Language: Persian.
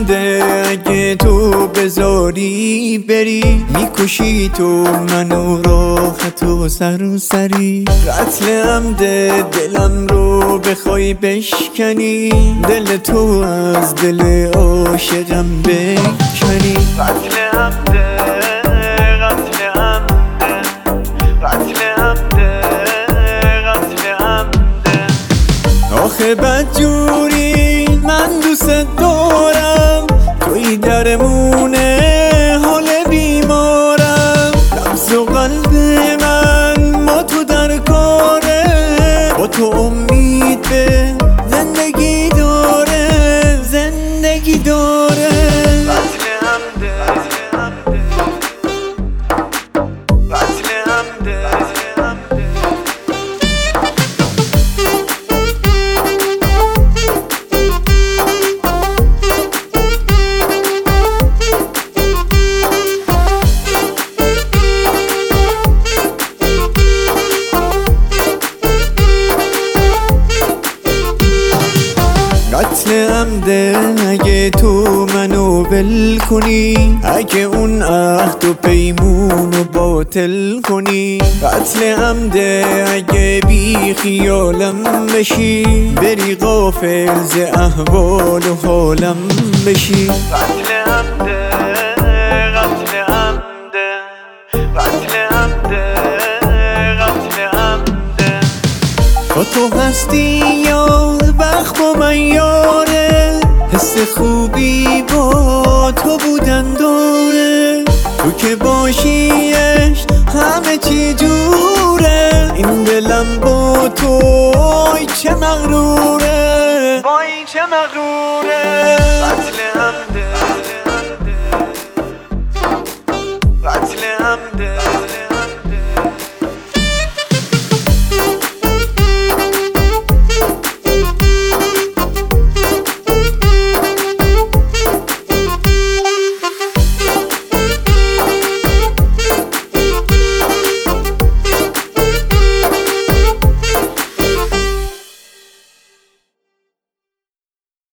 عمده اگه تو بذاری بری، میکشی تو منو راحت و سری. قتل عمده دلم رو بخوای بشکنی، دل تو از دل عاشقم بکنی. قتل عمده قتل عمده قتل عمده قتل عمده. آخه بدجوری من دوست دارم، توی درمونه حال بیمارم. لبز و قلب من ما تو در کاره، با تو امید به زندگی داره، زندگی داره. قتل عمده قتل عمده. قتل عمده اگه تو منو ول کنی، اگه اون عهد و پیمونو باطل کنی. قتل عمده اگه بی خیالم بشی، بری غافل ز احوال و حالم بشی. قتل عمده قتل عمده قتل عمده قتل عمده. با تو هستی یار وقت با من یاره، حس خوبی با تو بودن داره. تو که باشیش همه چی جوره، این دلم با تو وای چه مغروره، وای چه مغروره. قتل عمده